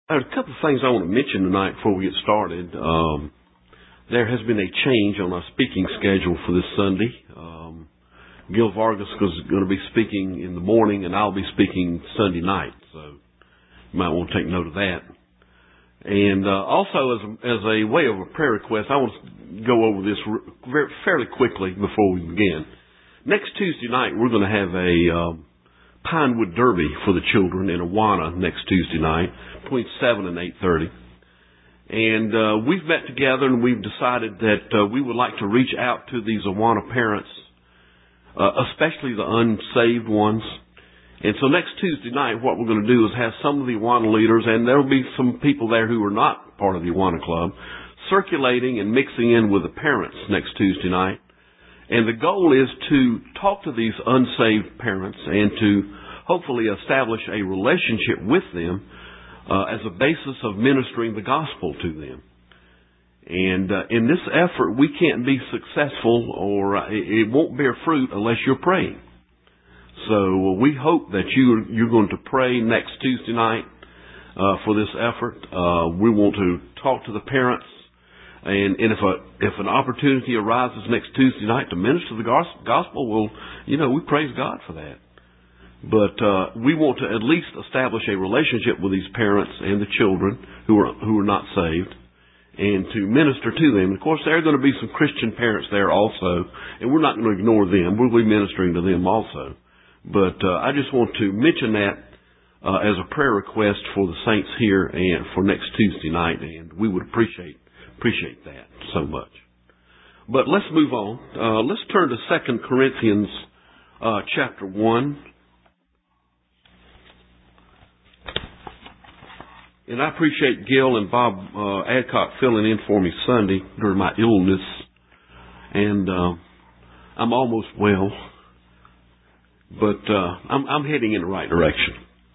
There's a couple of things I want to mention tonight before we get started. There has been a change on our speaking schedule for this Sunday. Gil Vargas is going to be speaking in the morning, and I'll be speaking Sunday night. So you might want to take note of that. And also, as a way of a prayer request, I want to go over this fairly quickly before we begin. Next Tuesday night, we're going to have a Pinewood Derby for the children in Awana next Tuesday night between 7 and 8:30. And we've met together and we've decided that we would like to reach out to these Awana parents, especially the unsaved ones. And so next Tuesday night, what we're going to do is have some of the Awana leaders, and there will be some people there who are not part of the Awana Club, circulating and mixing in with the parents next Tuesday night. And the goal is to talk to these unsaved parents and to hopefully establish a relationship with them as a basis of ministering the gospel to them. And in this effort, we can't be successful, or it won't bear fruit unless you're praying. So we hope that you're going to pray next Tuesday night for this effort. We want to talk to the parents. And if an opportunity arises next Tuesday night to minister the gospel, we praise God for that. But we want to at least establish a relationship with these parents and the children who are not saved, and to minister to them. And of course, there are going to be some Christian parents there also, and we're not going to ignore them. We'll be ministering to them also. But I just want to mention that as a prayer request for the saints here and for next Tuesday night, and we would appreciate that so much. But let's move on. Let's turn to 2 Corinthians chapter 1. And I appreciate Gil and Bob Adcock filling in for me Sunday during my illness. And I'm almost well. But I'm heading in the right direction.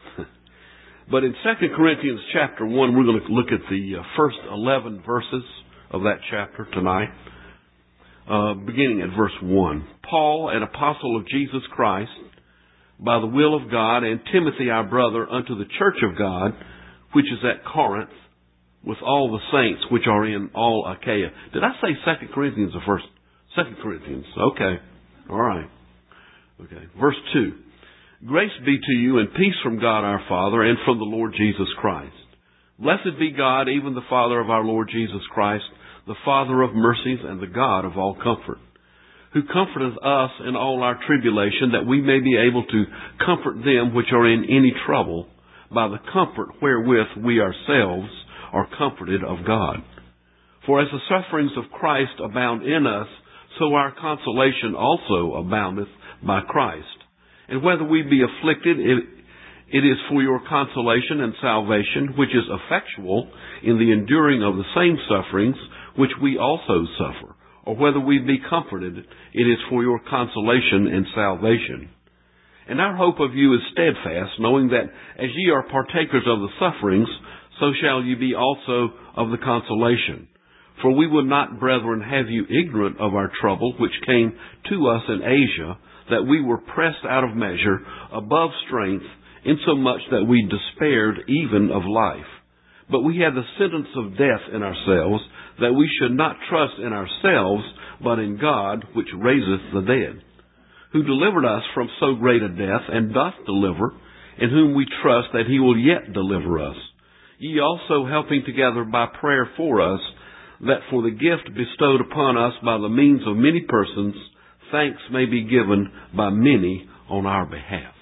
But in 2 Corinthians chapter 1, we're going to look at the first 11 verses of that chapter tonight, beginning at verse 1. Paul, an apostle of Jesus Christ, by the will of God, and Timothy, our brother, unto the church of God, which is at Corinth, with all the saints which are in all Achaia. Did I say 2 Corinthians or first? 2 Corinthians. Okay. All right. Okay. Verse 2. Grace be to you and peace from God our Father and from the Lord Jesus Christ. Blessed be God, even the Father of our Lord Jesus Christ, the Father of mercies and the God of all comfort, who comforteth us in all our tribulation, that we may be able to comfort them which are in any trouble, by the comfort wherewith we ourselves are comforted of God. For as the sufferings of Christ abound in us, so our consolation also aboundeth by Christ. And whether we be afflicted, it is for your consolation and salvation, which is effectual in the enduring of the same sufferings which we also suffer. Or whether we be comforted, it is for your consolation and salvation. And our hope of you is steadfast, knowing that as ye are partakers of the sufferings, so shall ye be also of the consolation. For we would not, brethren, have you ignorant of our trouble, which came to us in Asia, that we were pressed out of measure, above strength, insomuch that we despaired even of life. But we had the sentence of death in ourselves, that we should not trust in ourselves, but in God, which raiseth the dead, who delivered us from so great a death, and doth deliver, in whom we trust that he will yet deliver us. Ye also helping together by prayer for us, that for the gift bestowed upon us by the means of many persons, thanks may be given by many on our behalf.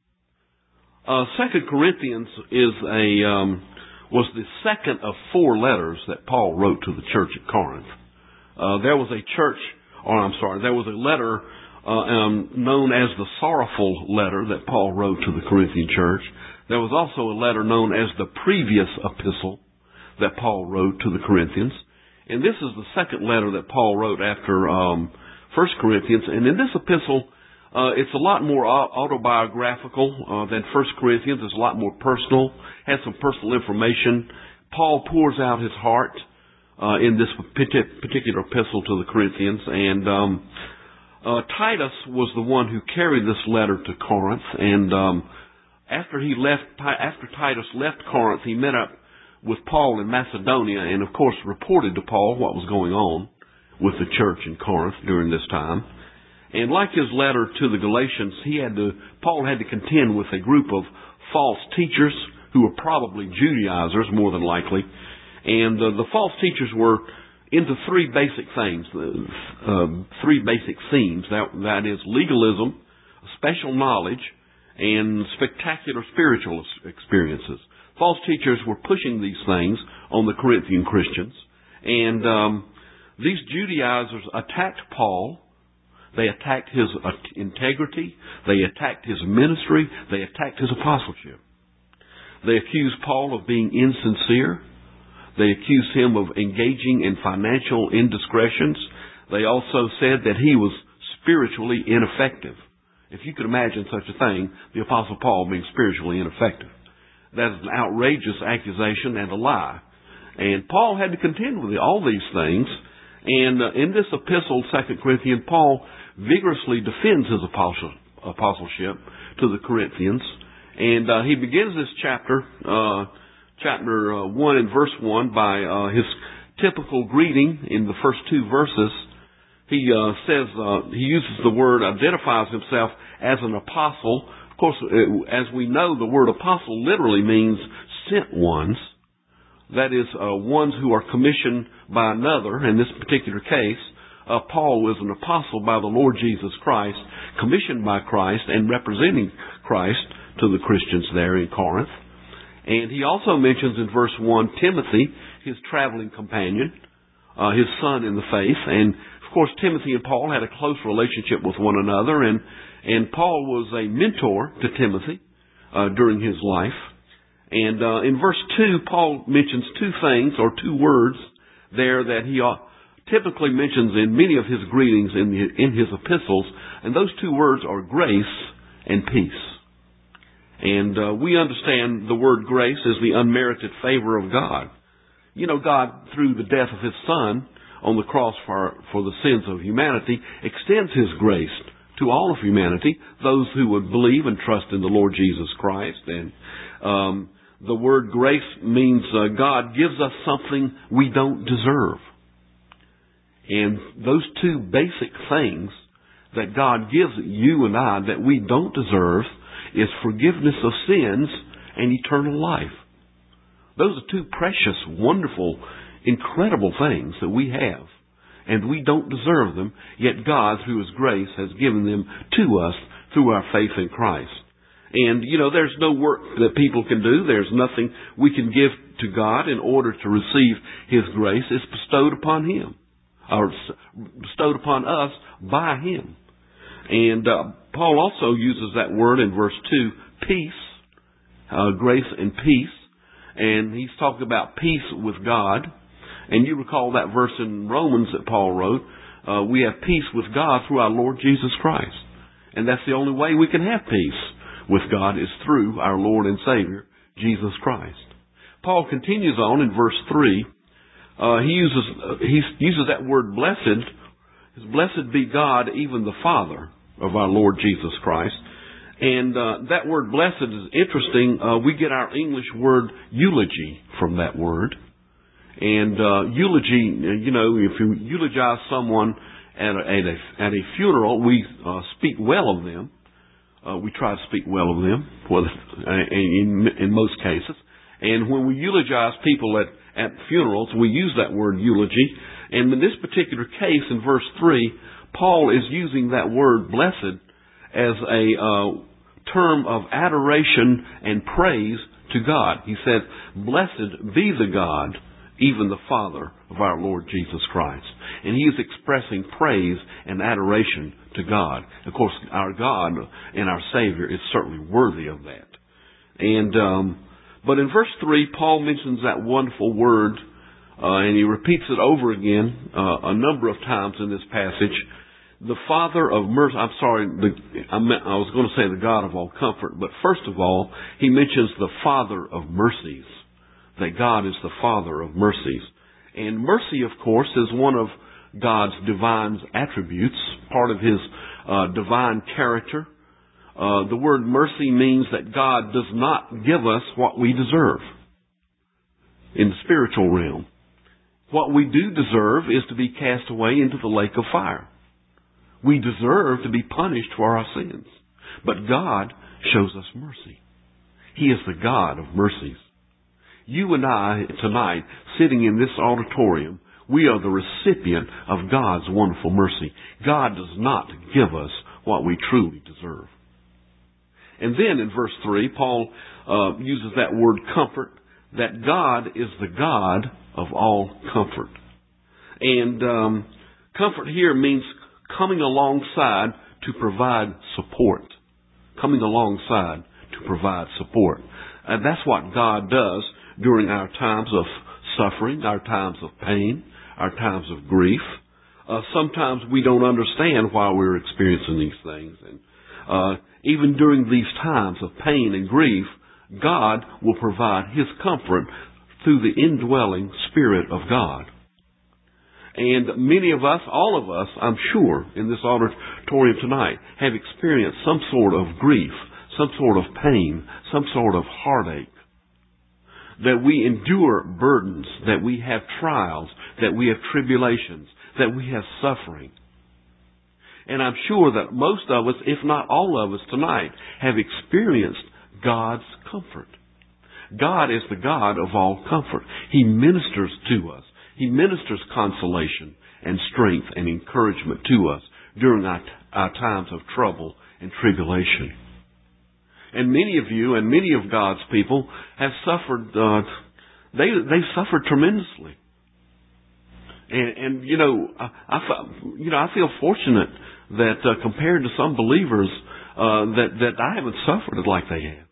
2 Corinthians was the second of 4 letters that Paul wrote to the church at Corinth. There was a letter known as the sorrowful letter that Paul wrote to the Corinthian church. There was also a letter known as the previous epistle that Paul wrote to the Corinthians. And this is the second letter that Paul wrote after 1 Corinthians. And in this epistle, it's a lot more autobiographical than 1 Corinthians. It's a lot more personal, has some personal information. Paul pours out his heart in this particular epistle to the Corinthians. And Titus was the one who carried this letter to Corinth. And after Titus left Corinth, he met up with Paul in Macedonia, and of course reported to Paul what was going on with the church in Corinth during this time. And like his letter to the Galatians, Paul had to contend with a group of false teachers who were probably Judaizers, more than likely. And the false teachers were into three basic things, three basic themes. That is legalism, special knowledge, and spectacular spiritual experiences. False teachers were pushing these things on the Corinthian Christians. And these Judaizers attacked Paul. They attacked his integrity. They attacked his ministry. They attacked his apostleship. They accused Paul of being insincere. They accused him of engaging in financial indiscretions. They also said that he was spiritually ineffective. If you could imagine such a thing, the Apostle Paul being spiritually ineffective. That is an outrageous accusation and a lie. And Paul had to contend with all these things. And in this epistle, 2 Corinthians, Paul vigorously defends his apostleship to the Corinthians. And he begins this chapter 1 and verse 1, by his typical greeting in the first two verses. He says, he uses the word, identifies himself as an apostle. Of course, as we know, the word apostle literally means sent ones. That is, ones who are commissioned by another. In this particular case, Paul was an apostle by the Lord Jesus Christ, commissioned by Christ and representing Christ to the Christians there in Corinth. And he also mentions in verse 1 Timothy, his traveling companion, his son in the faith. And of course, Timothy and Paul had a close relationship with one another, and Paul was a mentor to Timothy during his life. And in verse 2, Paul mentions two things, or two words there, that he typically mentions in many of his greetings in his epistles. And those two words are grace and peace. And we understand the word grace as the unmerited favor of God. You know, God, through the death of His Son on the cross for the sins of humanity, extends His grace to all of humanity, those who would believe and trust in the Lord Jesus Christ. And the word grace means God gives us something we don't deserve. And those two basic things that God gives you and I that we don't deserve is forgiveness of sins and eternal life. Those are two precious, wonderful, incredible things that we have. And we don't deserve them, yet God, through His grace, has given them to us through our faith in Christ. And, you know, there's no work that people can do. There's nothing we can give to God in order to receive His grace. It's bestowed upon Him, or bestowed upon us by Him. And Paul also uses that word in verse 2, peace, grace and peace. And he's talking about peace with God. And you recall that verse in Romans that Paul wrote. We have peace with God through our Lord Jesus Christ. And that's the only way we can have peace with God, is through our Lord and Savior, Jesus Christ. Paul continues on in verse 3. He uses that word blessed. Blessed be God, even the Father of our Lord Jesus Christ. And that word blessed is interesting. We get our English word eulogy from that word. And eulogy, you know, if you eulogize someone at a funeral, we speak well of them. We try to speak well of them, in most cases. And when we eulogize people at funerals, we use that word eulogy. And in this particular case, in verse 3, Paul is using that word blessed as a term of adoration and praise to God. He says, blessed be the God, even the Father of our Lord Jesus Christ. And he is expressing praise and adoration to God. Of course, our God and our Savior is certainly worthy of that. And but in verse 3, Paul mentions that wonderful word, and he repeats it over again a number of times in this passage. The Father of mercy. I'm sorry, I was going to say the God of all comfort, but first of all, he mentions the Father of mercies. That God is the Father of mercies. And mercy, of course, is one of God's divine attributes, part of His divine character. The word mercy means that God does not give us what we deserve. in the spiritual realm. What we do deserve is to be cast away into the lake of fire. We deserve to be punished for our sins. But God shows us mercy. He is the God of mercies. You and I tonight, sitting in this auditorium, we are the recipient of God's wonderful mercy. God does not give us what we truly deserve. And then in verse 3, Paul uses that word comfort, that God is the God of all comfort. And comfort here means coming alongside to provide support. Coming alongside to provide support. And that's what God does during our times of suffering, our times of pain, our times of grief. Sometimes we don't understand why we're experiencing these things. And even during these times of pain and grief, God will provide His comfort through the indwelling Spirit of God. And many of us, all of us, I'm sure, in this auditorium tonight, have experienced some sort of grief, some sort of pain, some sort of heartache. That we endure burdens, that we have trials, that we have tribulations, that we have suffering. And I'm sure that most of us, if not all of us tonight, have experienced God's comfort. God is the God of all comfort. He ministers to us. He ministers consolation and strength and encouragement to us during our times of trouble and tribulation. And many of you and many of God's people have suffered, they've suffered tremendously. And I feel fortunate that compared to some believers, that I haven't suffered like they have.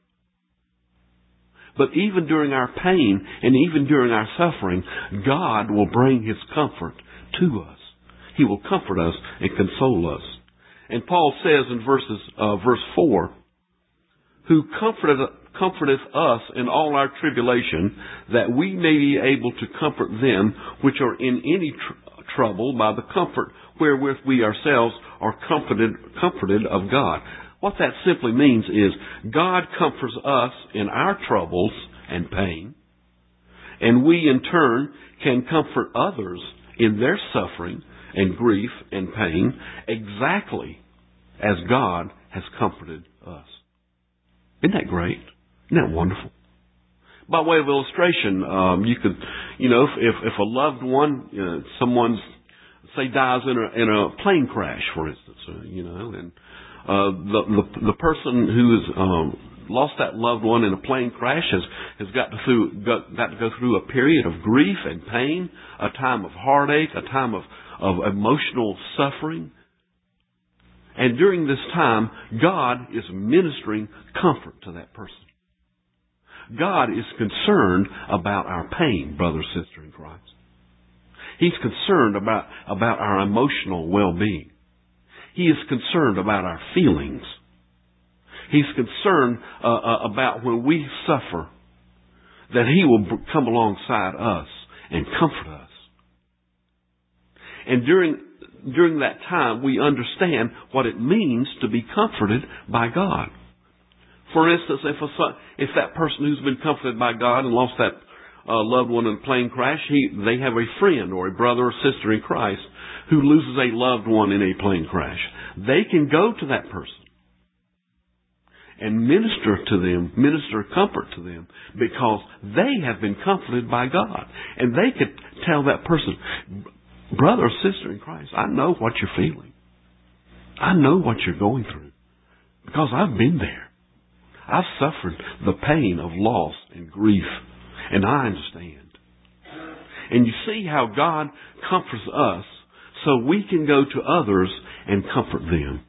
But even during our pain and even during our suffering, God will bring His comfort to us. He will comfort us and console us. And Paul says in verse 4, who comforteth us in all our tribulation, that we may be able to comfort them which are in any trouble by the comfort wherewith we ourselves are comforted of God. What that simply means is God comforts us in our troubles and pain, and we in turn can comfort others in their suffering and grief and pain exactly as God has comforted us. Isn't that great? Isn't that wonderful? By way of illustration, you could, if a loved one, someone, say, dies in a plane crash, for instance, and the person who has lost that loved one in a plane crash has got to go through a period of grief and pain, a time of heartache, a time of emotional suffering. And during this time, God is ministering comfort to that person. God is concerned about our pain, brother, sister in Christ. He's concerned about our emotional well-being. He is concerned about our feelings. He's concerned about when we suffer, that He will come alongside us and comfort us. And during that time, we understand what it means to be comforted by God. For instance, if that person who's been comforted by God and lost that loved one in a plane crash, they have a friend or a brother or sister in Christ who loses a loved one in a plane crash. They can go to that person and minister to them, minister comfort to them, because they have been comforted by God. And they could tell that person, brother or sister in Christ, I know what you're feeling. I know what you're going through, because I've been there. I've suffered the pain of loss and grief, and I understand. And you see how God comforts us so we can go to others and comfort them.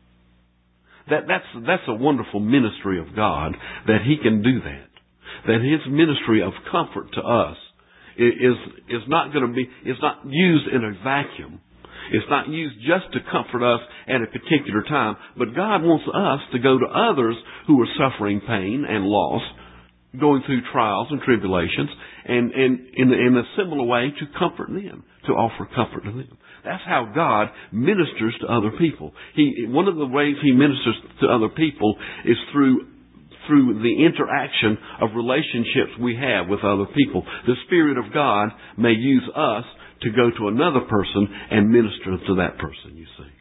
That's a wonderful ministry of God, that He can do that. That His ministry of comfort to us is not used in a vacuum. It's not used just to comfort us at a particular time, but God wants us to go to others who are suffering pain and loss, going through trials and tribulations, and in a similar way to comfort them, to offer comfort to them. That's how God ministers to other people. One of the ways He ministers to other people is through through the interaction of relationships we have with other people. The Spirit of God may use us to go to another person and minister to that person, you see.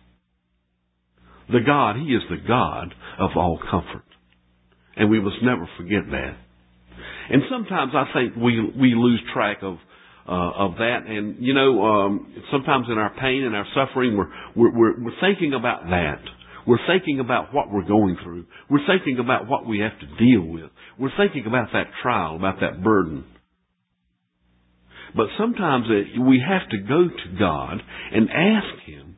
He is the God of all comfort. And we must never forget that. And sometimes I think we lose track of that. And, sometimes in our pain and our suffering, we're thinking about that. We're thinking about what we're going through. We're thinking about what we have to deal with. We're thinking about that trial, about that burden. But sometimes we have to go to God and ask Him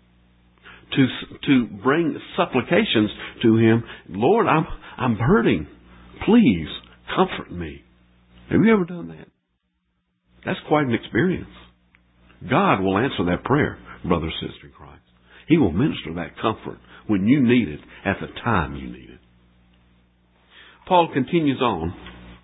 to bring supplications to Him. Lord, I'm hurting. Please comfort me. Have you ever done that? That's quite an experience. God will answer that prayer, brother, sister in Christ. He will minister that comfort when you need it at the time you need it. Paul continues on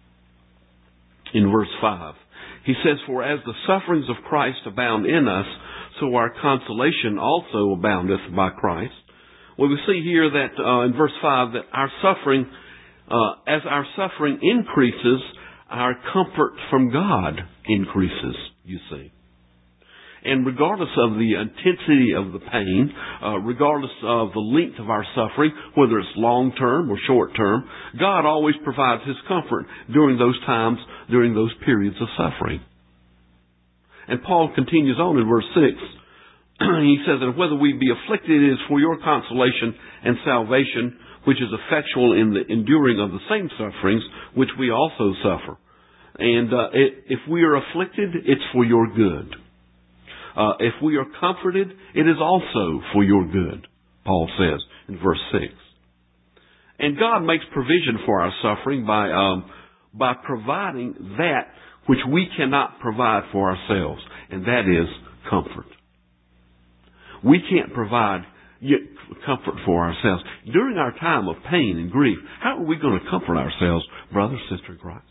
in verse 5. He says, "For as the sufferings of Christ abound in us, so our consolation also aboundeth by Christ." Well, we see here that in verse 5 that our suffering, as our suffering increases, our comfort from God increases, you see. And regardless of the intensity of the pain, regardless of the length of our suffering, whether it's long-term or short-term, God always provides His comfort during those times, during those periods of suffering. And Paul continues on in verse 6. He says, "And whether we be afflicted, it is for your consolation and salvation, which is effectual in the enduring of the same sufferings, which we also suffer." And if we are afflicted, it's for your good. If we are comforted, it is also for your good, Paul says in verse 6. And God makes provision for our suffering by providing that which we cannot provide for ourselves, and that is comfort. We can't provide comfort for ourselves. During our time of pain and grief, how are we going to comfort ourselves, brother, sister in Christ?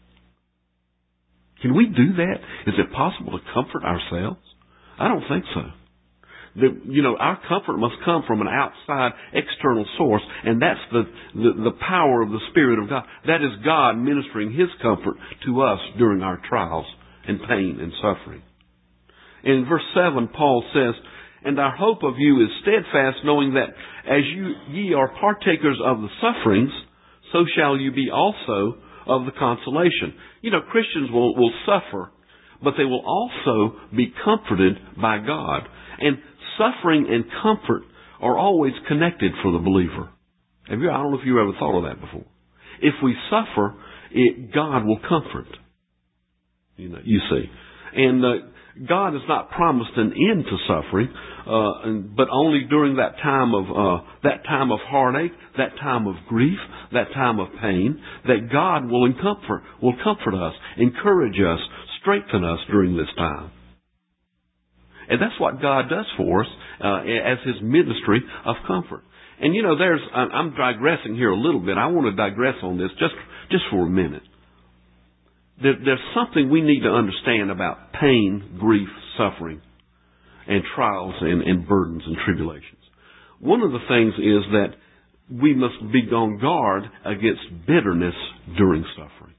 Can we do that? Is it possible to comfort ourselves? I don't think so. Our comfort must come from an outside, external source, and that's the power of the Spirit of God. That is God ministering His comfort to us during our trials and pain and suffering. In verse 7, Paul says, "And our hope of you is steadfast, knowing that as ye are partakers of the sufferings, so shall you be also of the consolation." Christians will suffer, but they will also be comforted by God. And suffering and comfort are always connected for the believer. I don't know if you ever thought of that before. If we suffer, God will comfort. You see. And God has not promised an end to suffering, but only during that time of heartache, that time of grief, that time of pain, that God will comfort us, encourage us, strengthen us during this time. And that's what God does for us as His ministry of comfort. And I'm digressing here a little bit. I want to digress on this just for a minute. There's something we need to understand about pain, grief, suffering, and trials and burdens and tribulations. One of the things is that we must be on guard against bitterness during suffering.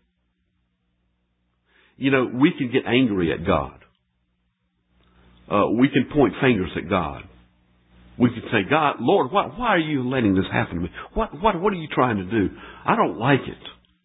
We can get angry at God. We can point fingers at God. We can say, "God, Lord, why are you letting this happen to me? What are you trying to do? I don't like it."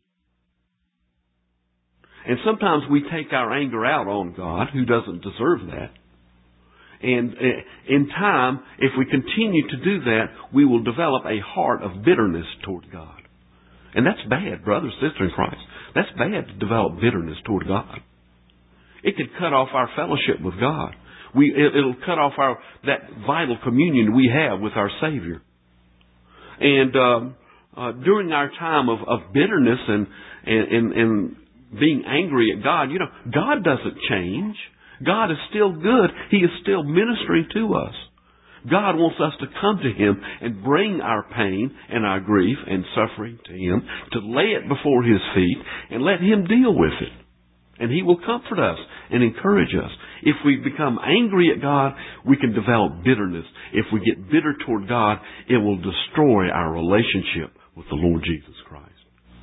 And sometimes we take our anger out on God, who doesn't deserve that. And in time, if we continue to do that, we will develop a heart of bitterness toward God. And that's bad, brother, sister in Christ. That's bad to develop bitterness toward God. It could cut off our fellowship with God. It'll cut off that vital communion we have with our Savior. And during our time of bitterness and being angry at God, God doesn't change. God is still good. He is still ministering to us. God wants us to come to Him and bring our pain and our grief and suffering to Him, to lay it before His feet and let Him deal with it. And He will comfort us and encourage us. If we become angry at God, we can develop bitterness. If we get bitter toward God, it will destroy our relationship with the Lord Jesus Christ.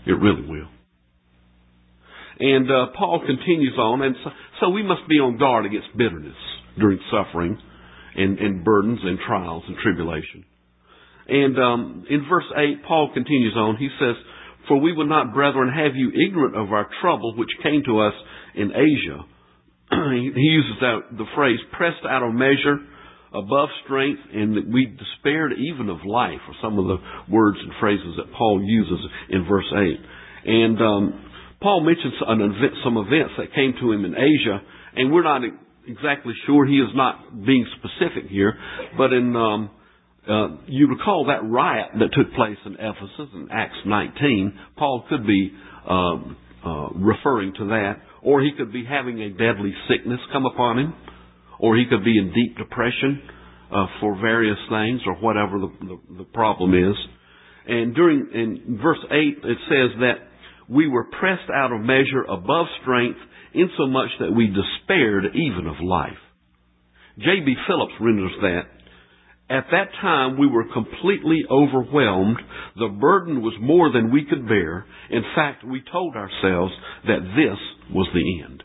It really will. And Paul continues on, and so we must be on guard against bitterness during suffering and burdens and trials and tribulation. And in verse 8, Paul continues on. He says, "For we would not, brethren, have you ignorant of our trouble which came to us in Asia." He uses the phrase, "pressed out of measure, above strength, and that we despaired even of life," or some of the words and phrases that Paul uses in verse 8. And Paul mentions some events that came to him in Asia, and we're not exactly sure. He is not being specific here, but you recall that riot that took place in Ephesus in Acts 19. Paul could be referring to that, or he could be having a deadly sickness come upon him, or he could be in deep depression for various things, or whatever the problem is. And in verse 8, it says that we were pressed out of measure, above strength, insomuch that we despaired even of life. J.B. Phillips renders that, "At that time we were completely overwhelmed. The burden was more than we could bear. In fact, we told ourselves that this was the end."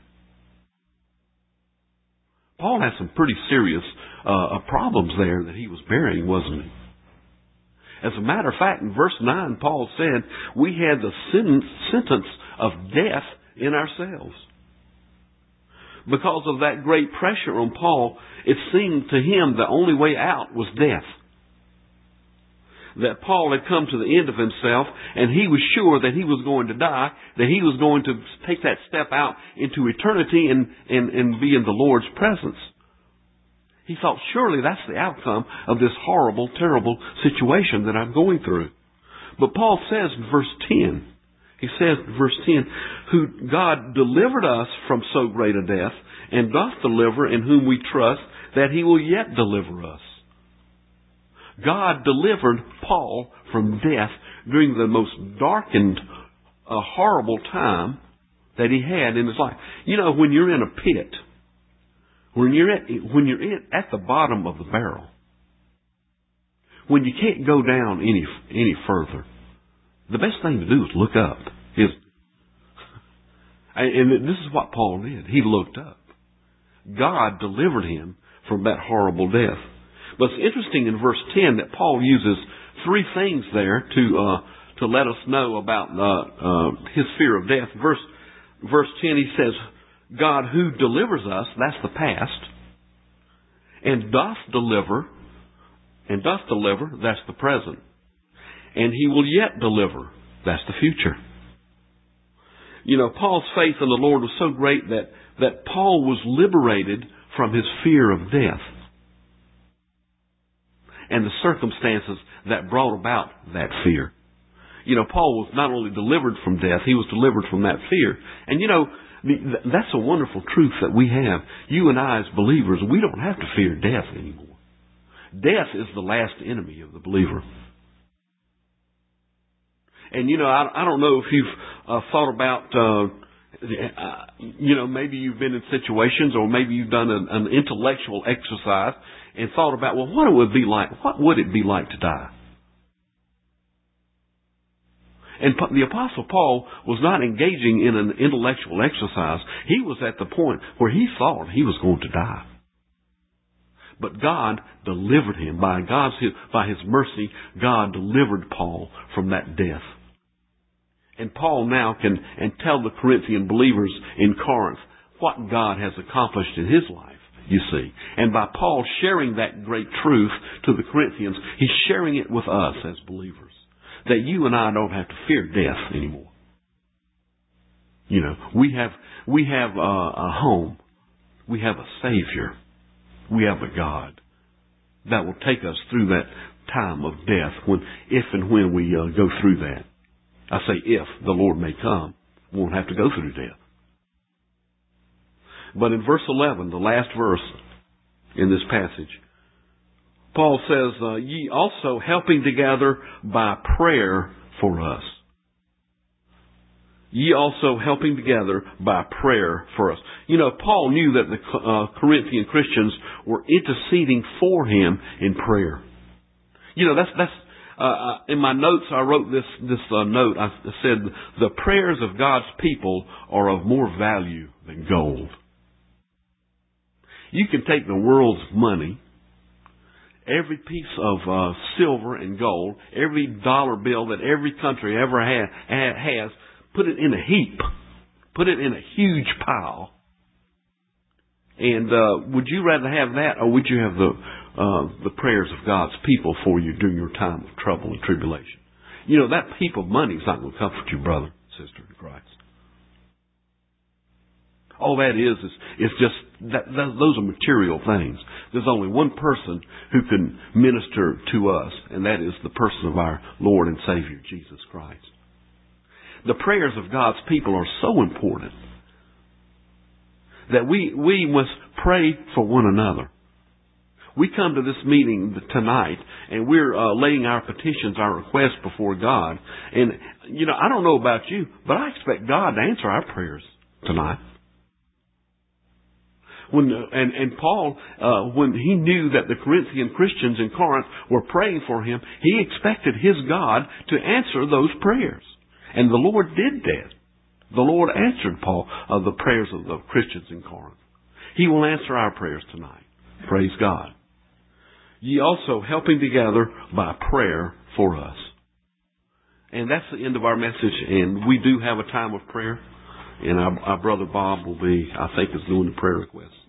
Paul had some pretty serious problems there that he was bearing, wasn't he? As a matter of fact, in verse 9, Paul said, we had the sentence of death in ourselves. Because of that great pressure on Paul, it seemed to him the only way out was death. That Paul had come to the end of himself, and he was sure that he was going to die, that he was going to take that step out into eternity and be in the Lord's presence. He thought, surely that's the outcome of this horrible, terrible situation that I'm going through. But Paul says in verse 10, he says in verse 10, "Who God delivered us from so great a death, and doth deliver, in whom we trust, that he will yet deliver us." God delivered Paul from death during the most darkened, horrible time that he had in his life. You know, when you're in a pit, when you're at the bottom of the barrel, when you can't go down any further, the best thing to do is look up. And this is what Paul did. He looked up. God delivered him from that horrible death. But it's interesting in verse 10 that Paul uses three things there to let us know about his fear of death. Verse 10, he says, God who delivers us, that's the past, and doth deliver, that's the present, and he will yet deliver, that's the future. You know, Paul's faith in the Lord was so great that Paul was liberated from his fear of death and the circumstances that brought about that fear. You know, Paul was not only delivered from death, he was delivered from that fear. And you know, that's a wonderful truth that we have. You and I as believers, we don't have to fear death anymore. Death is the last enemy of the believer. And you know, I don't know if you've thought about, maybe you've been in situations, or maybe you've done an intellectual exercise and thought about, well, what would it be like to die? And the Apostle Paul was not engaging in an intellectual exercise. He was at the point where he thought he was going to die. But God delivered him. By His mercy, God delivered Paul from that death. And Paul now can tell the Corinthian believers in Corinth what God has accomplished in his life, you see. And by Paul sharing that great truth to the Corinthians, he's sharing it with us as believers. That you and I don't have to fear death anymore. You know, we have a home. We have a Savior. We have a God that will take us through that time of death if and when we go through that. I say if the Lord may come, we won't have to go through death. But in verse 11, the last verse in this passage, Paul says, ye also helping together by prayer for us. Ye also helping together by prayer for us. You know, Paul knew that the Corinthian Christians were interceding for him in prayer. You know, In my notes, I wrote this note. I said, the prayers of God's people are of more value than gold. You can take the world's money, every piece of silver and gold, every dollar bill that every country ever has, put it in a heap, put it in a huge pile. And would you rather have that, or would you have the prayers of God's people for you during your time of trouble and tribulation? You know, that heap of money is not going to comfort you, brother, sister in Christ. All that is just that those are material things. There's only one person who can minister to us, and that is the person of our Lord and Savior, Jesus Christ. The prayers of God's people are so important that we must pray for one another. We come to this meeting tonight, and we're laying our petitions, our requests before God. And, you know, I don't know about you, but I expect God to answer our prayers tonight. And Paul, when he knew that the Corinthian Christians in Corinth were praying for him, he expected his God to answer those prayers. And the Lord did that. The Lord answered Paul the prayers of the Christians in Corinth. He will answer our prayers tonight. Praise God. Ye also helping together by prayer for us. And that's the end of our message. And we do have a time of prayer. And our brother Bob will be, I think, is doing the prayer requests.